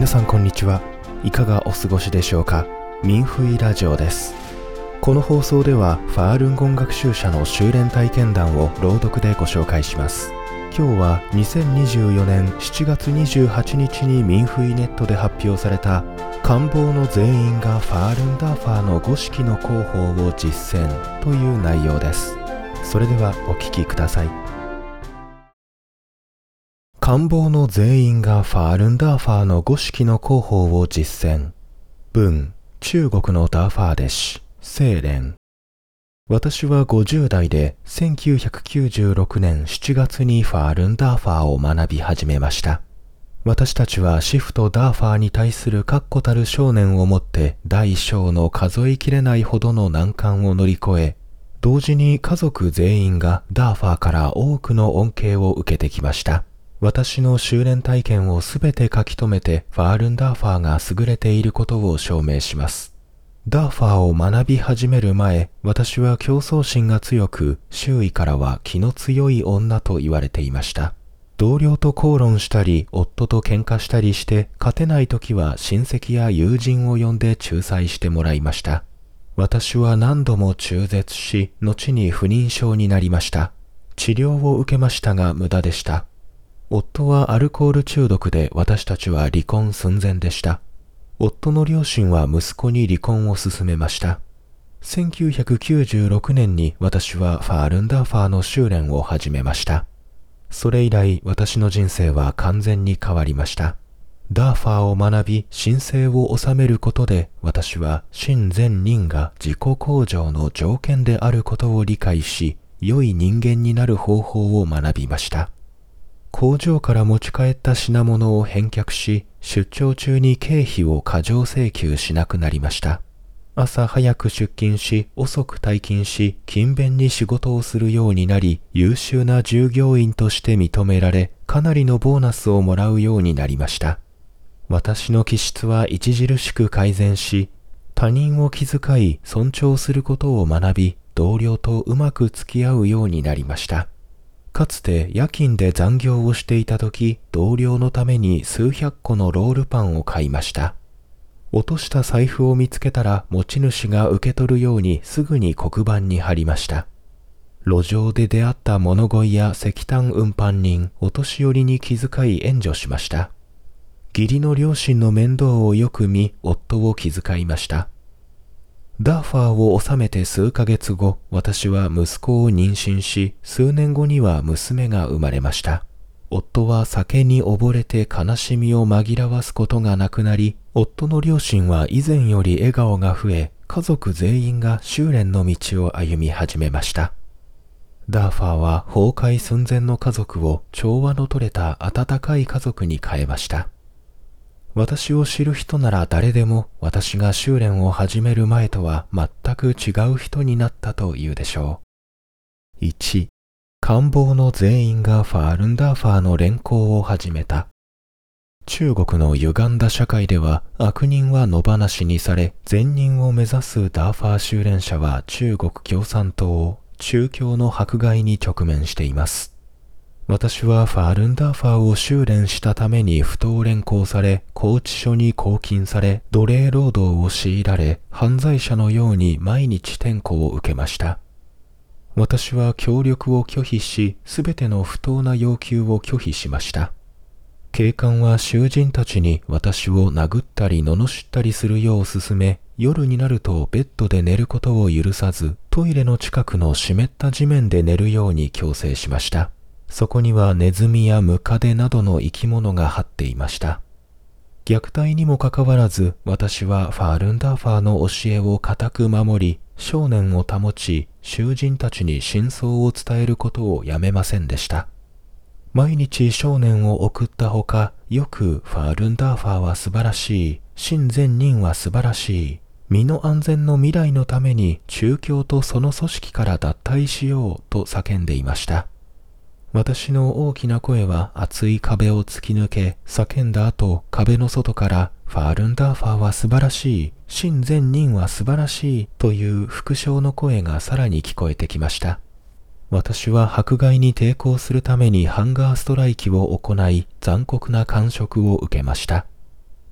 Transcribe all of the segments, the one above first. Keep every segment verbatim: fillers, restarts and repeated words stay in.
皆さんこんにちは。いかがお過ごしでしょうか。ミンフイラジオです。この放送ではファールンゴン学習者の修練体験談を朗読でご紹介します。今日はにせんにじゅうよねんしちがつにじゅうはちにちにミンフイネットで発表された官房の全員がファールンダーファーのご式の広報を実践という内容です。それではお聞きください。官房の全員がファールンダーファーのご式の広報を実践。文、中国のダーファー弟子、清廉。私はごじゅうだいでせんきゅうひゃくきゅうじゅうろくねんしちがつにファールンダーファーを学び始めました。私たちはシフとダーファーに対する確固たる信念をもって大小の数えきれないほどの難関を乗り越え、同時に家族全員がダーファーから多くの恩恵を受けてきました。私の修練体験をすべて書き留めてファールンダーファーが優れていることを証明します。ダーファーを学び始める前、私は競争心が強く、周囲からは気の強い女と言われていました。同僚と口論したり、夫と喧嘩したりして、勝てない時は親戚や友人を呼んで仲裁してもらいました。私は何度も中絶し、後に不妊症になりました。治療を受けましたが無駄でした。夫はアルコール中毒で私たちは離婚寸前でした。夫の両親は息子に離婚を勧めました。せんきゅうひゃくきゅうじゅうろくねんに私はファールンダーファーの修練を始めました。それ以来私の人生は完全に変わりました。ダーファーを学び神聖を収めることで私は真善人が自己向上の条件であることを理解し、良い人間になる方法を学びました。工場から持ち帰った品物を返却し、出張中に経費を過剰請求しなくなりました。朝早く出勤し、遅く退勤し、勤勉に仕事をするようになり、優秀な従業員として認められ、かなりのボーナスをもらうようになりました。私の気質は著しく改善し、他人を気遣い、尊重することを学び、同僚とうまく付き合うようになりました。かつて夜勤で残業をしていた時、同僚のために数百個のロールパンを買いました。落とした財布を見つけたら持ち主が受け取るようにすぐに黒板に貼りました。路上で出会った物乞いや石炭運搬人、お年寄りに気遣い援助しました。義理の両親の面倒をよく見、夫を気遣いました。ダーファーを収めて数ヶ月後、私は息子を妊娠し、数年後には娘が生まれました。夫は酒に溺れて悲しみを紛らわすことがなくなり、夫の両親は以前より笑顔が増え、家族全員が修練の道を歩み始めました。ダーファーは崩壊寸前の家族を調和の取れた温かい家族に変えました。私を知る人なら誰でも私が修練を始める前とは全く違う人になったと言うでしょう。いち. 官房の全員がファールンダーファーの連行を始めた。中国の歪んだ社会では悪人は野放しにされ、善人を目指すダーファー修練者は中国共産党を宗教の迫害に直面しています。私はファールンダーファーを修練したために不当連行され、拘置所に拘禁され、奴隷労働を強いられ、犯罪者のように毎日点呼を受けました。私は協力を拒否し、すべての不当な要求を拒否しました。警官は囚人たちに私を殴ったり罵ったりするよう勧め、夜になるとベッドで寝ることを許さず、トイレの近くの湿った地面で寝るように強制しました。そこにはネズミやムカデなどの生き物が張っていました。虐待にもかかわらず、私はファールンダーファーの教えを固く守り、信念を保ち、囚人たちに真相を伝えることをやめませんでした。毎日信念を送ったほか、よくファールンダーファーは素晴らしい、真善人は素晴らしい、身の安全の未来のために中共とその組織から脱退しようと叫んでいました。私の大きな声は厚い壁を突き抜け、叫んだ後、壁の外からファールンダーファーは素晴らしい、真善人は素晴らしいという復唱の声がさらに聞こえてきました。私は迫害に抵抗するためにハンガーストライキを行い、残酷な感触を受けました。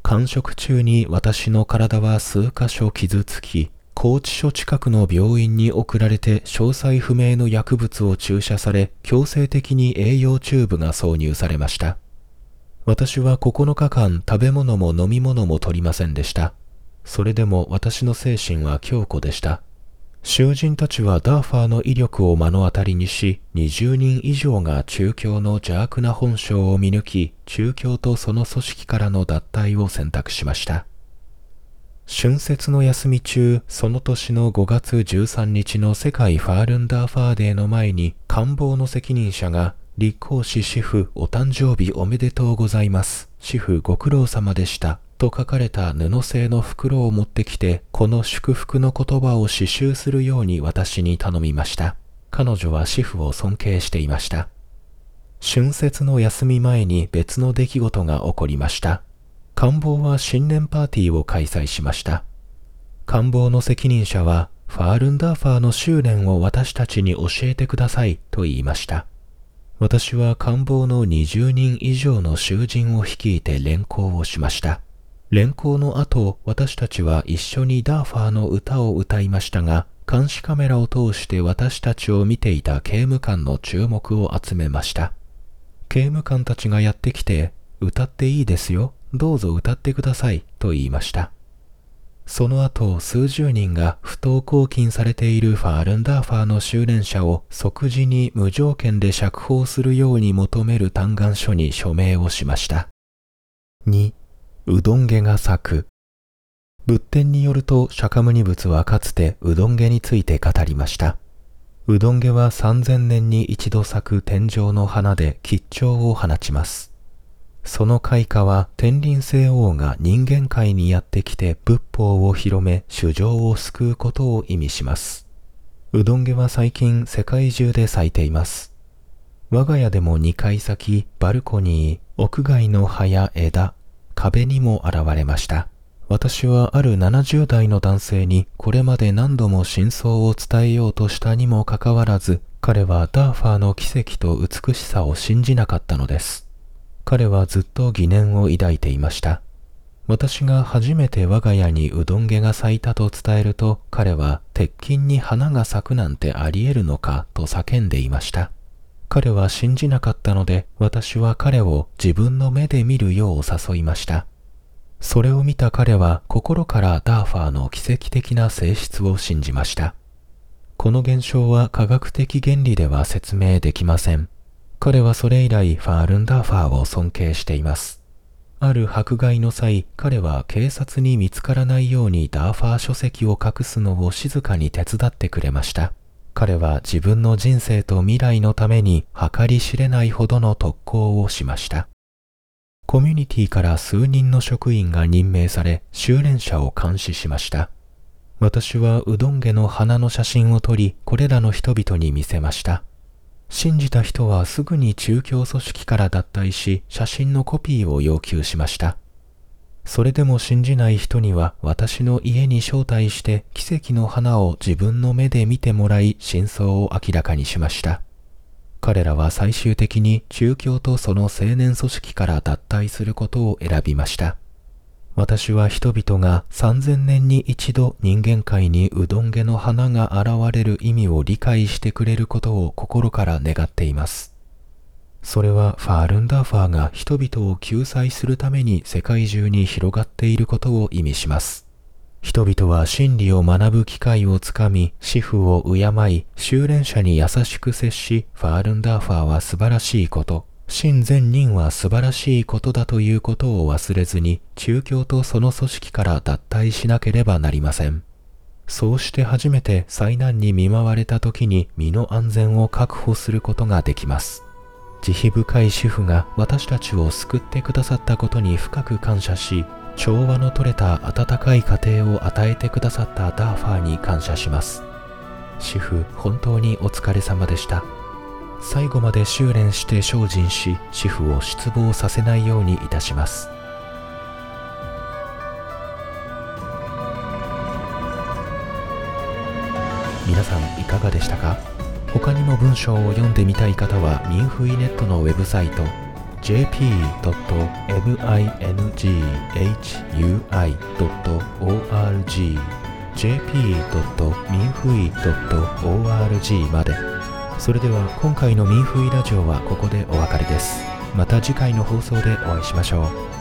間食中に私の体は数箇所傷つき、拘置所近くの病院に送られて詳細不明の薬物を注射され、強制的に栄養チューブが挿入されました。私はここのかかん食べ物も飲み物も取りませんでした。それでも私の精神は強固でした。囚人たちはダーファーの威力を目の当たりにし、にじゅうにん以上が中共の邪悪な本性を見抜き、中共とその組織からの脱退を選択しました。春節の休み中、その年のごがつじゅうさんにちの世界ファールンダーファーデーの前に、官房の責任者が、立皇子主婦お誕生日おめでとうございます。主婦ご苦労様でした。と書かれた布製の袋を持ってきて、この祝福の言葉を刺繍するように私に頼みました。彼女は主婦を尊敬していました。春節の休み前に別の出来事が起こりました。官房は新年パーティーを開催しました。官房の責任者は、ファールンダーファーの修練を私たちに教えてくださいと言いました。私は官房のにじゅうにん以上の囚人を率いて連行をしました。連行の後、私たちは一緒にダーファーの歌を歌いましたが、監視カメラを通して私たちを見ていた刑務官の注目を集めました。刑務官たちがやってきて、歌っていいですよ、どうぞ歌ってください、と言いました。その後、数十人が不当拘禁されているファールンダーファーの修練者を即時に無条件で釈放するように求める嘆願書に署名をしました。にうどんげが咲く。仏典によると釈迦牟尼仏はかつてうどんげについて語りました。うどんげはさんぜんねんに一度咲く天上の花で吉兆を放ちます。その開花は天輪聖王が人間界にやってきて仏法を広め衆生を救うことを意味します。うどんげは最近世界中で咲いています。我が家でもにかい咲き、バルコニー、屋外の葉や枝、壁にも現れました。私はあるななじゅうだいの男性にこれまで何度も真相を伝えようとしたにもかかわらず、彼はダーファーの奇跡と美しさを信じなかったのです。彼はずっと疑念を抱いていました。私が初めて我が家にうどんげが咲いたと伝えると、彼は鉄筋に花が咲くなんてあり得るのかと叫んでいました。彼は信じなかったので、私は彼を自分の目で見るよう誘いました。それを見た彼は心からダーファーの奇跡的な性質を信じました。この現象は科学的原理では説明できません。彼はそれ以来ファールンダーファーを尊敬しています。ある迫害の際、彼は警察に見つからないようにダーファー書籍を隠すのを静かに手伝ってくれました。彼は自分の人生と未来のために計り知れないほどの特攻をしました。コミュニティから数人の職員が任命され、修練者を監視しました。私はうどんげの花の写真を撮り、これらの人々に見せました。信じた人はすぐに中共組織から脱退し、写真のコピーを要求しました。それでも信じない人には私の家に招待して奇跡の花を自分の目で見てもらい真相を明らかにしました。彼らは最終的に中共とその青年組織から脱退することを選びました。私は人々がさんぜんねんに一度人間界にうどんげの花が現れる意味を理解してくれることを心から願っています。それはファールンダーファーが人々を救済するために世界中に広がっていることを意味します。人々は真理を学ぶ機会をつかみ、師父を敬い、修練者に優しく接し、ファールンダーファーは素晴らしいこと、真善人は素晴らしいことだということを忘れずに、中共とその組織から脱退しなければなりません。そうして初めて災難に見舞われた時に身の安全を確保することができます。慈悲深い主婦が私たちを救ってくださったことに深く感謝し、調和の取れた温かい家庭を与えてくださったダーファーに感謝します。主婦、本当にお疲れ様でした。最後まで修練して精進し、主婦を失望させないようにいたします。皆さんいかがでしたか？他にも文章を読んでみたい方はミンフイネットのウェブサイトジェーピードットミングハイドットオーアールジー ジェーピードットミンフイドットオーアールジー まで。それでは今回のミンフイラジオはここでお別れです。また次回の放送でお会いしましょう。